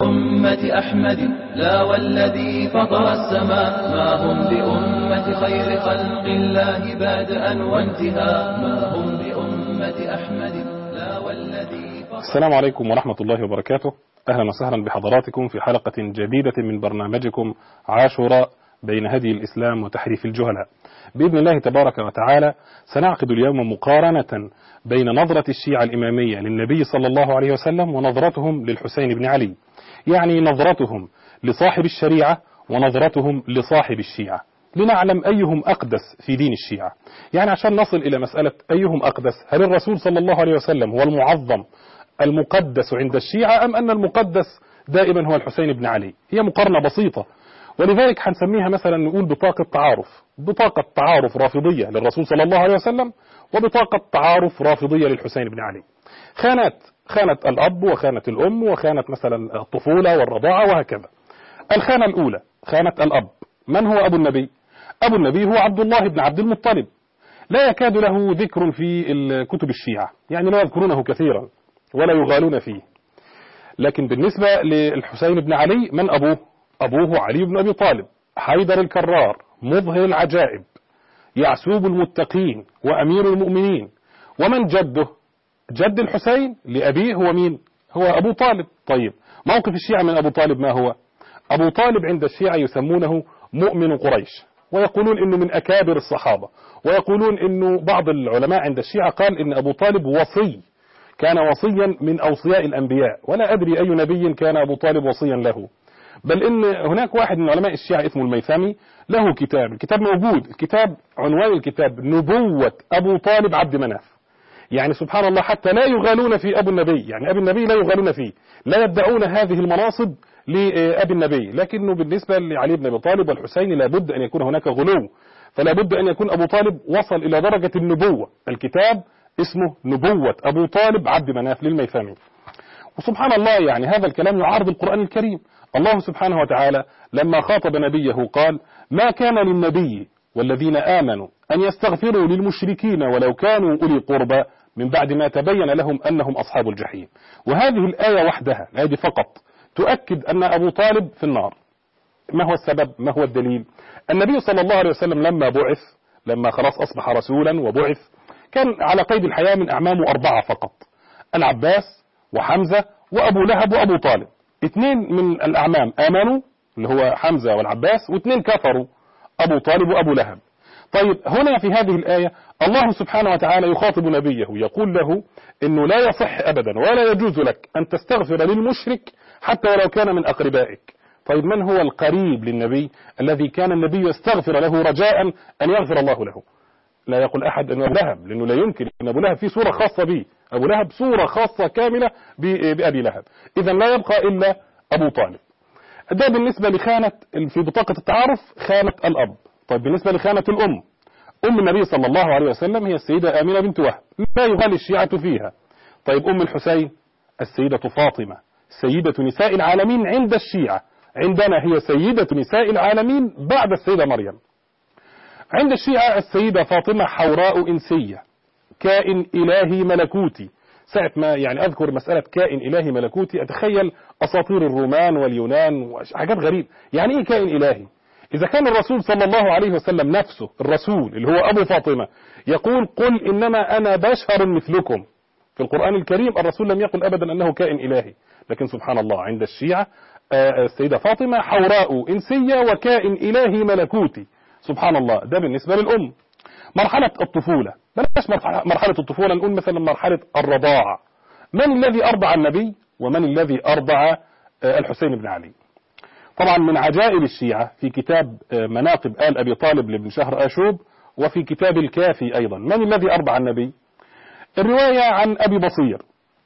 بأمة أحمد لا والذي فطر السماء ما هم بأمة خير خلق الله بادئا وانتهاء ما هم بأمة أحمد لا والذي فطر. السلام عليكم ورحمة الله وبركاته. أهلا وسهلا بحضراتكم في حلقة جديدة من برنامجكم عاشوراء بين هدي الإسلام وتحريف الجهلاء. بإذن الله تبارك وتعالى سنعقد اليوم مقارنة بين نظرة الشيعة الإمامية للنبي صلى الله عليه وسلم ونظرتهم للحسين بن علي، يعني نظرتهم لصاحب الشريعة ونظرتهم لصاحب الشيعة، لنعلم أيهم أقدس في دين الشيعة. يعني عشان نصل إلى مسألة أيهم أقدس، هل الرسول صلى الله عليه وسلم هو المعظم المقدس عند الشيعة أم أن المقدس دائما هو الحسين بن علي؟ هي مقارنة بسيطة، ولذلك هنسميها مثلا نقول بطاقة تعارف رافضية للرسول صلى الله عليه وسلم وبطاقة تعارف رافضية للحسين بن علي. خانت الأب وخانت الأم وخانت مثلا الطفولة والرضاعة وهكذا. الخانة الأولى خانة الأب. من هو أبو النبي؟ أبو النبي هو عبد الله بن عبد المطلب، لا يكاد له ذكر في كتب الشيعة، يعني لا يذكرونه كثيرا ولا يغالون فيه. لكن بالنسبة للحسين بن علي، من أبوه؟ أبوه علي بن أبي طالب، حيدر الكرار، مظهر العجائب، يعسوب المتقين، وأمير المؤمنين. ومن جده؟ جد الحسين لأبيه هو مين؟ هو أبو طالب. طيب موقف الشيعة من أبو طالب ما هو؟ أبو طالب عند الشيعة يسمونه مؤمن قريش، ويقولون إنه من أكابر الصحابة، ويقولون إنه بعض العلماء عند الشيعة قال إن أبو طالب وصي، كان وصيا من أوصياء الأنبياء، ولا أدري أي نبي كان أبو طالب وصيا له. بل إن هناك واحد من علماء الشيعة اسمه الميثمي له الكتاب موجود، عنوان الكتاب نبوة أبو طالب عبد مناف. يعني سبحان الله، حتى لا يغالون في أبو النبي، يعني أبي النبي لا يغالون فيه، لا يدعون هذه المناصب لأبي النبي، لكنه بالنسبة لعلي بن أبي طالب والحسين لابد أن يكون هناك غلو، فلا بد أن يكون أبو طالب وصل إلى درجة النبوة. الكتاب اسمه نبوة أبو طالب عبد مناف للميثمي. وسبحان الله، يعني هذا الكلام يعارض القرآن الكريم. الله سبحانه وتعالى لما خاطب نبيه قال: ما كان للنبي والذين آمنوا أن يستغفروا للمشركين ولو كانوا أولي قربى من بعد ما تبين لهم أنهم أصحاب الجحيم. وهذه الآية وحدها، هذه فقط تؤكد أن أبو طالب في النار. ما هو السبب؟ ما هو الدليل؟ النبي صلى الله عليه وسلم لما خلاص أصبح رسولا وبعث، كان على قيد الحياة من أعمامه 4 فقط: العباس وحمزة وأبو لهب وأبو طالب. 2 من الأعمام آمنوا اللي هو حمزة والعباس، و2 كفروا، أبو طالب وأبو لهب. طيب هنا في هذه الآية الله سبحانه وتعالى يخاطب نبيه، يقول له إنه لا يصح أبدا ولا يجوز لك أن تستغفر للمشرك حتى ولو كان من أقربائك. طيب من هو القريب للنبي الذي كان النبي يستغفر له رجاء أن يغفر الله له؟ لا يقول أحد أنه أبو لهب، لأنه لا يمكن، أن أبو لهب في صورة خاصة به، أبو لهب صورة خاصة كاملة بأبي لهب، إذا لا يبقى إلا أبو طالب. ده بالنسبة لخانة في بطاقة التعارف، خانة الأب. طيب بالنسبة لخانة الأم، أم النبي صلى الله عليه وسلم هي السيدة آمنة بنت وهب، لا يغالي الشيعة فيها. طيب أم الحسين السيدة فاطمة، سيدة نساء العالمين عند الشيعة، عندنا هي سيدة نساء العالمين بعد السيدة مريم. عند الشيعة السيدة فاطمة حوراء إنسية، كائن إلهي ملكوتي. ساعة ما يعني أذكر مسألة كائن إلهي ملكوتي أتخيل أساطير الرومان واليونان وحاجات غريبة. يعني إيه كائن إلهي؟ إذا كان الرسول صلى الله عليه وسلم نفسه، الرسول اللي هو أبو فاطمة، يقول: قل إنما أنا بشر مثلكم. في القرآن الكريم الرسول لم يقل أبدا أنه كائن إلهي، لكن سبحان الله عند الشيعة السيدة فاطمة حوراء إنسية وكائن إلهي ملكوتي. سبحان الله. ده بالنسبة للأم. مرحلة الطفولة، بلاش مرحلة الطفولة، نقول مثلا مرحلة الرضاعة. من الذي أرضع النبي ومن الذي أرضع الحسين بن علي؟ طبعا من عجائب الشيعة في كتاب مناقب آل أبي طالب لابن شهر آشوب، وفي كتاب الكافي أيضا، من الذي أرضع النبي؟ الرواية عن أبي بصير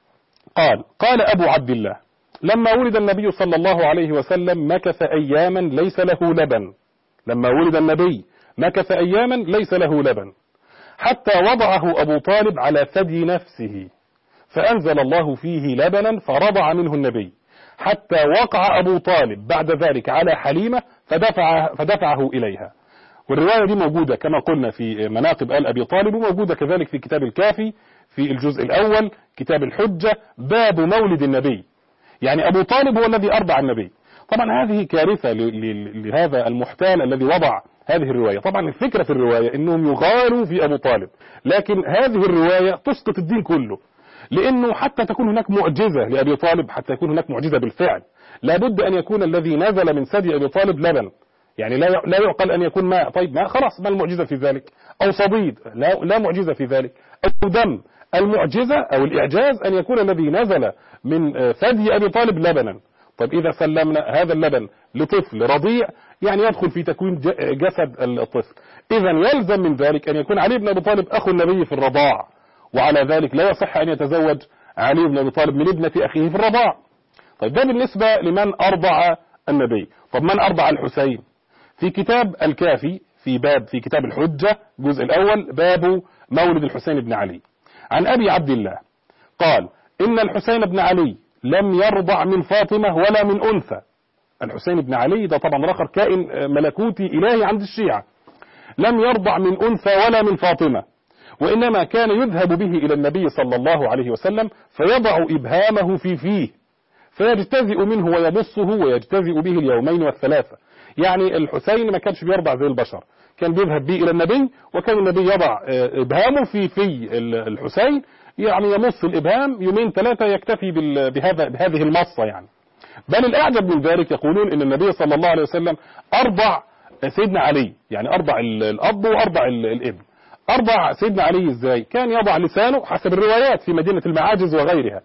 قال أبو عبد الله: لما ولد النبي صلى الله عليه وسلم مكث أياما ليس له لبن. لما ولد النبي مكث أياما ليس له لبن، حتى وضعه أبو طالب على ثدي نفسه، فأنزل الله فيه لبنا فرضع منه النبي، حتى وقع أبو طالب بعد ذلك على حليمة فدفعه إليها. والرواية دي موجودة كما قلنا في مناقب آل أبي طالب، وموجودة كذلك في كتاب الكافي في الجزء الأول، كتاب الحجة، باب مولد النبي. يعني أبو طالب هو الذي أرضع النبي. طبعا هذه كارثة لهذا المحتال الذي وضع هذه الرواية. طبعا الفكرة في الرواية أنهم يغالوا في أبو طالب، لكن هذه الرواية تسقط الدين كله، لأنه حتى تكون هناك معجزة لأبي طالب، حتى يكون هناك معجزة بالفعل، لابد أن يكون الذي نزل من ثدي أبي طالب لبن، يعني لا يعقل أن يكون ماء. طيب ماء خلاص، ما المعجزة في ذلك؟ أو صديد، لا معجزة في ذلك. أو دم، المعجزة أو الإعجاز أن يكون الذي نزل من ثدي أبي طالب لبنا. طيب إذا سلمنا هذا اللبن لطفل رضيع يعني يدخل في تكوين جسد الطفل، إذا يلزم من ذلك أن يكون علي بن أبي طالب أخو النبي في الرضاع، وعلى ذلك لا يصح أن يتزوج علي بن أبي طالب من ابنة أخيه في الرضاع. طيب ده بالنسبة لمن أرضع النبي. طب من أرضع الحسين؟ في كتاب الكافي في كتاب الحجة الجزء الأول باب مولد الحسين بن علي، عن أبي عبد الله قال إن الحسين بن علي لم يرضع من فاطمة ولا من أنثى. الحسين بن علي ده طبعا رخر كائن ملكوتي إلهي عند الشيعة، لم يرضع من أنثى ولا من فاطمة، وإنما كان يذهب به إلى النبي صلى الله عليه وسلم فيضع إبهامه في فيه فيجتزئ منه ويمصه ويجتزئ به اليومين والثلاثة. يعني الحسين ما كانش بيرضع زي البشر، كان بيذهب به إلى النبي، وكان النبي يضع إبهامه في الحسين، يعني يمص الإبهام يومين ثلاثة يكتفي بهذه المصة يعني. بل الأعجب من ذلك يقولون إن النبي صلى الله عليه وسلم أرضع سيدنا علي، يعني أرضع الأب وأرضع الابن. أرضع سيدنا علي إزاي؟ كان يضع لسانه حسب الروايات في مدينة المعاجز وغيرها،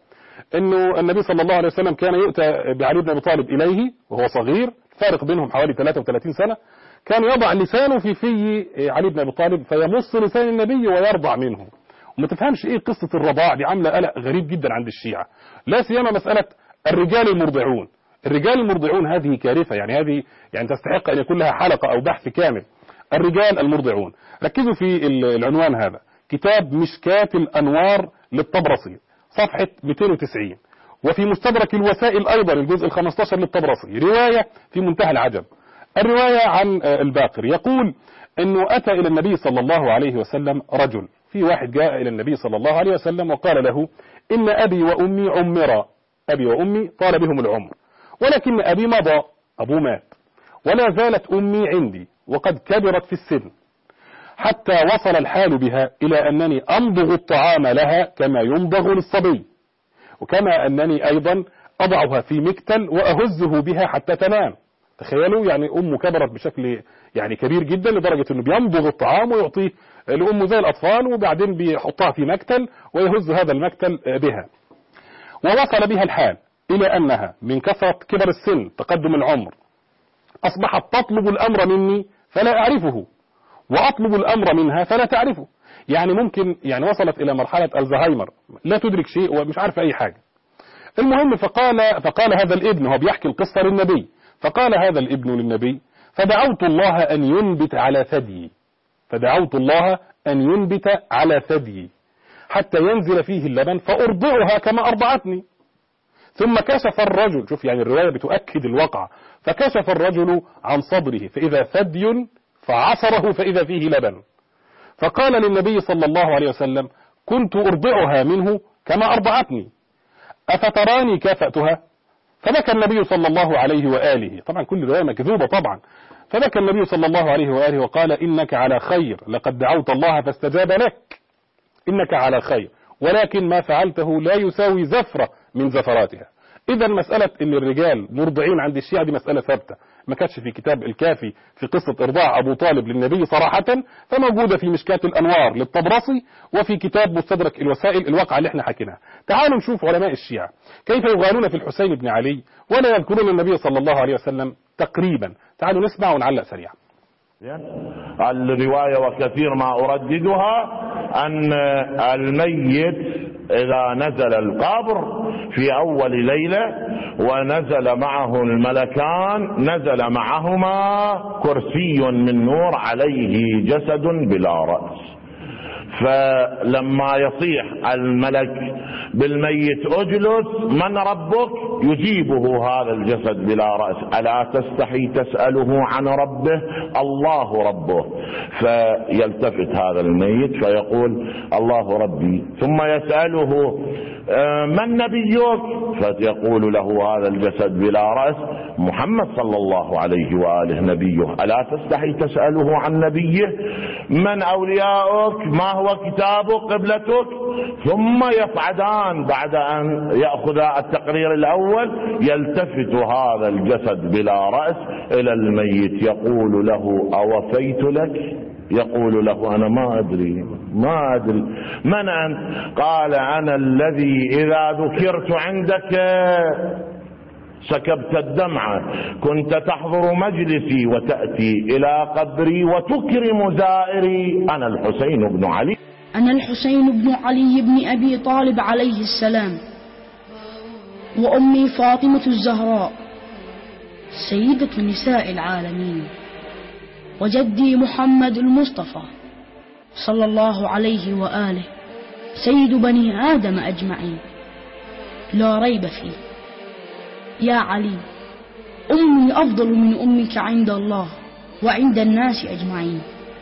إنه النبي صلى الله عليه وسلم كان يؤتى بعلي بن أبي طالب إليه وهو صغير، فارق بينهم حوالي 33 سنة، كان يضع لسانه في علي بن أبي طالب فيمص لسان النبي ويرضع منه. وما تفهمش إيه قصة الرضاع دي، عاملة قلق غريب جدا عند الشيعة، لا سيما مسألة الرجال المرضعون. الرجال المرضعون هذه كارثة، يعني تستحق أن يكون لها حلقة أو بحث كامل. الرجال المرضعون، ركزوا في العنوان هذا، كتاب مشكاة الأنوار للطبرسي صفحة 290، وفي مستدرك الوسائل أيضا الجزء 15 للطبرسي رواية في منتهى العجب. الرواية عن الباقر يقول أنه أتى إلى النبي صلى الله عليه وسلم رجل، في واحد جاء إلى النبي صلى الله عليه وسلم وقال له إن أبي وأمي عمرا، أبي وأمي طال بهم العمر، ولكن أبي مضى، أبوه مات، ولا زالت أمي عندي وقد كبرت في السن، حتى وصل الحال بها إلى أنني أمضغ الطعام لها كما يمضغ للصبي، وكما أنني أيضا أضعها في مكتل وأهزه بها حتى تنام. تخيلوا، يعني أمه كبرت بشكل يعني كبير جدا لدرجة أنه بيمضغ الطعام ويعطيه لأمه زي الأطفال، وبعدين بيحطها في مكتل ويهز هذا المكتل بها. ووصل بها الحال إلى أنها من كثرة كبر السن تقدم العمر أصبحت تطلب الأمر مني فلا أعرفه، وأطلب الأمر منها فلا تعرفه. يعني ممكن وصلت إلى مرحلة الزهايمر، لا تدرك شيء ومش عارفة أي حاجة. المهم فقال هذا الابن، هو بيحكي القصة للنبي، فقال هذا الابن للنبي فدعوت الله أن ينبت على ثديي، فدعوت الله أن ينبت على ثديي حتى ينزل فيه اللبن فأرضعها كما أرضعتني. ثم كشف الرجل، شوف يعني الرواية بتؤكد الواقع، فكشف الرجل عن صدره فإذا ثدي فعصره فإذا فيه لبن، فقال للنبي صلى الله عليه وسلم كنت أرضعها منه كما أرضعتني أفتراني كافأتها؟ فبكى النبي صلى الله عليه وآله، طبعا كل رواية مكذوبة طبعا، فبكى النبي صلى الله عليه وآله وقال إنك على خير، لقد دعوت الله فاستجاب لك، إنك على خير، ولكن ما فعلته لا يساوي زفرة من زفراتها. إذا مسألة إن الرجال مرضعين عند الشيعة دي مسألة ثابتة، ما كانتش في كتاب الكافي في قصة إرضاع أبو طالب للنبي صراحة، فموجودة في مشكاة الأنوار للطبرسي، وفي كتاب مستدرك الوسائل الواقعة اللي احنا حكيناها. تعالوا نشوف علماء الشيعة كيف يغالون في الحسين بن علي ولا يذكرون النبي صلى الله عليه وسلم تقريبا. تعالوا نسمع ونعلق سريعا. الرواية وكثير ما أرددها أن الميت إذا نزل القبر في أول ليلة ونزل معه الملكان نزل معهما كرسي من نور عليه جسد بلا رأس، فلما يصيح الملك بالميت اجلس من ربك يجيبه هذا الجسد بلا رأس ألا تستحي تسأله عن ربه؟ الله ربه. فيلتفت هذا الميت فيقول الله ربي، ثم يسأله من نبيك؟ فيقول له هذا الجسد بلا رأس محمد صلى الله عليه وآله نبيه. ألا تستحي تسأله عن نبيه؟ من أولياؤك؟ ما هو كتابك؟ قبلتك؟ ثم يصعدان بعد أن يأخذ التقرير الأول، يلتفت هذا الجسد بلا رأس إلى الميت يقول له أوفيت لك؟ يقول له أنا ما أدري من أنت؟ قال أنا الذي إذا ذكرت عندك سكبت الدمعة، كنت تحضر مجلسي وتأتي إلى قبري وتكرم زائري. أنا الحسين بن علي. أنا الحسين بن علي بن أبي طالب عليه السلام، وأمي فاطمة الزهراء سيدة نساء العالمين، وجدي محمد المصطفى صلى الله عليه وآله سيد بني آدم أجمعين لا ريب فيه. يا علي، أمي أفضل من أمك عند الله وعند الناس أجمعين،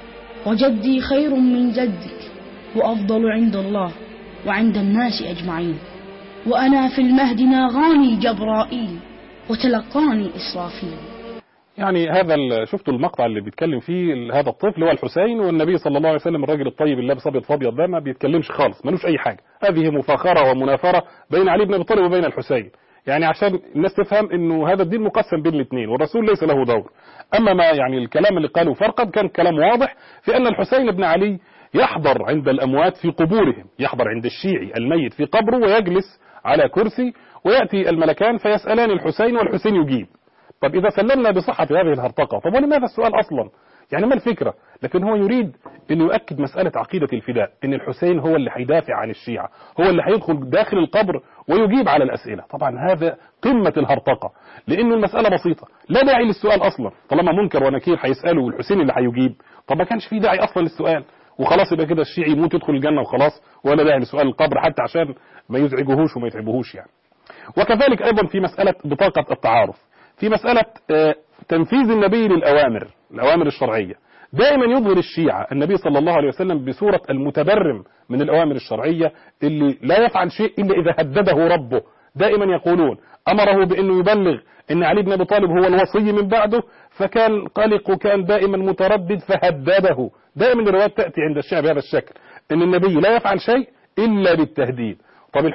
وجدي خير من جدك وأفضل عند الله وعند الناس أجمعين، وأنا في المهد ناغاني جبرائيل وتلقاني إسرافيل. يعني هذا شفتوا المقطع اللي بيتكلم فيه هذا الطفل هو الحسين، والنبي صلى الله عليه وسلم الراجل الطيب اللي لابس ابيض فابيض ده ما بيتكلمش خالص، ملوش اي حاجه. هذه مفاخره ومنافره بين علي بن ابي طالب وبين الحسين، يعني عشان الناس تفهم انه هذا الدين مقسم بين الاثنين والرسول ليس له دور. اما ما يعني الكلام اللي قاله فرقد كان كلام واضح في ان الحسين بن علي يحضر عند الاموات في قبورهم، يحضر عند الشيعي الميت في قبره ويجلس على كرسي، وياتي الملكان فيسالان الحسين والحسين يجيب. طب إذا سلمنا بصحة هذه الهرطقة، طب ولماذا السؤال أصلا؟ يعني ما الفكرة؟ لكن هو يريد أن يؤكد مسألة عقيدة الفداء، أن الحسين هو اللي هيدافع عن الشيعة، هو اللي هيدخل داخل القبر ويجيب على الأسئلة. طبعا هذا قمة الهرطقة، لأن المسألة بسيطة، لا داعي للسؤال أصلا، طالما منكر ونكير هيسأله والحسين اللي هيجيب، طب ما كانش في داعي أصلا للسؤال، وخلاص يبقى كده الشيعي يموت يدخل الجنة وخلاص، ولا داعي لسؤال القبر حتى عشان ما يزعجوهوش وما يتعبوهوش يعني. وكذلك أيضا في مسألة بطاقة التعارف، في مسألة تنفيذ النبي للأوامر، الأوامر الشرعية، دائما يظهر الشيعة النبي صلى الله عليه وسلم بصورة المتبرم من الأوامر الشرعية اللي لا يفعل شيء إلا إذا هدده ربه. دائما يقولون أمره بأنه يبلغ أن علي بن أبي طالب هو الوصي من بعده، فكان قلق وكان دائما متردد فهدده. دائما الروايات تأتي عند الشيعة بهذا الشكل، أن النبي لا يفعل شيء إلا بالتهديد. طب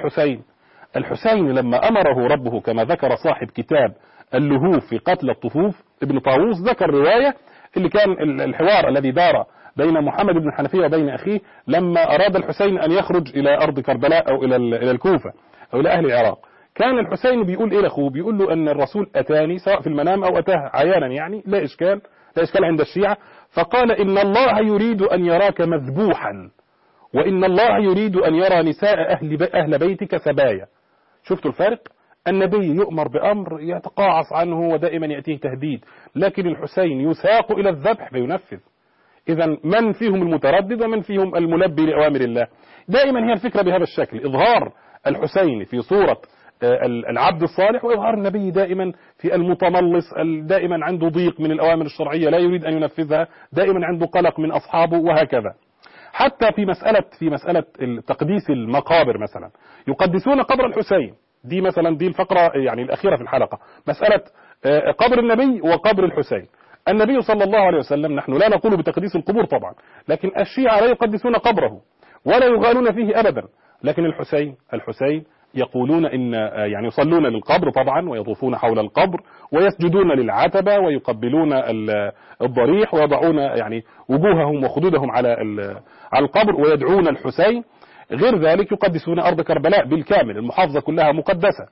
الحسين لما أمره ربه كما ذكر صاحب كتاب اللهوف في قتل الطفوف ابن طاووس، ذكر رواية اللي كان الحوار الذي دار بين محمد بن الحنفية وبين أخيه لما أراد الحسين أن يخرج إلى أرض كربلاء أو إلى الكوفة أو إلى أهل العراق. كان الحسين بيقول إيه لأخوه؟ بيقول له أن الرسول أتاني سواء في المنام أو أتاه عيانا، يعني لا إشكال عند الشيعة، فقال إن الله يريد أن يراك مذبوحا، وإن الله يريد أن يرى نساء أهل بيتك سبايا. شفتوا الفارق؟ النبي يؤمر بأمر يتقاعس عنه ودائما يأتيه تهديد، لكن الحسين يساق إلى الذبح فينفذ. إذا من فيهم المتردد ومن فيهم الملبي لأوامر الله؟ دائما هي الفكرة بهذا الشكل، إظهار الحسين في صورة العبد الصالح، وإظهار النبي دائما في المتملص، دائما عنده ضيق من الأوامر الشرعية لا يريد أن ينفذها، دائما عنده قلق من أصحابه وهكذا. حتى في مسألة تقديس المقابر مثلا، يقدسون قبر الحسين، دي الفقرة يعني الأخيرة في الحلقة، مسألة قبر النبي وقبر الحسين. النبي صلى الله عليه وسلم نحن لا نقول بتقديس القبور طبعا، لكن الشيعة لا يقدسون قبره ولا يغالون فيه أبدا، لكن الحسين يقولون إن يعني يصلون للقبر طبعا ويطوفون حول القبر ويسجدون للعتبة ويقبلون الضريح ويضعون يعني وجوههم وخدودهم على القبر ويدعون الحسين. غير ذلك يقدسون أرض كربلاء بالكامل، المحافظة كلها مقدسة،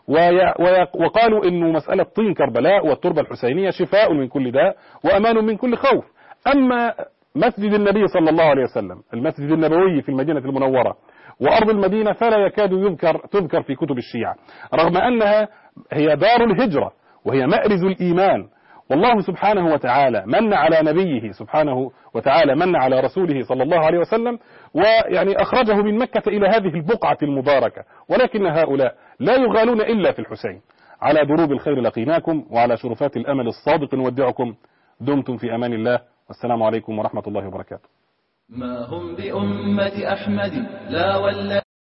وقالوا إنه مسألة طين كربلاء والتربة الحسينية شفاء من كل داء وأمان من كل خوف. أما مسجد النبي صلى الله عليه وسلم، المسجد النبوي في المدينة المنورة وأرض المدينة، فلا يكاد تذكر في كتب الشيعة، رغم أنها هي دار الهجرة وهي مأرز الإيمان. والله سبحانه وتعالى من على نبيه سبحانه وتعالى من على رسوله صلى الله عليه وسلم، ويعني أخرجه من مكة إلى هذه البقعة المباركة، ولكن هؤلاء لا يغالون إلا في الحسين. على دروب الخير لقيناكم، وعلى شرفات الأمل الصادق نودعكم. دمتم في أمان الله، والسلام عليكم ورحمة الله وبركاته. ما هم بأمة أحمد لا ولا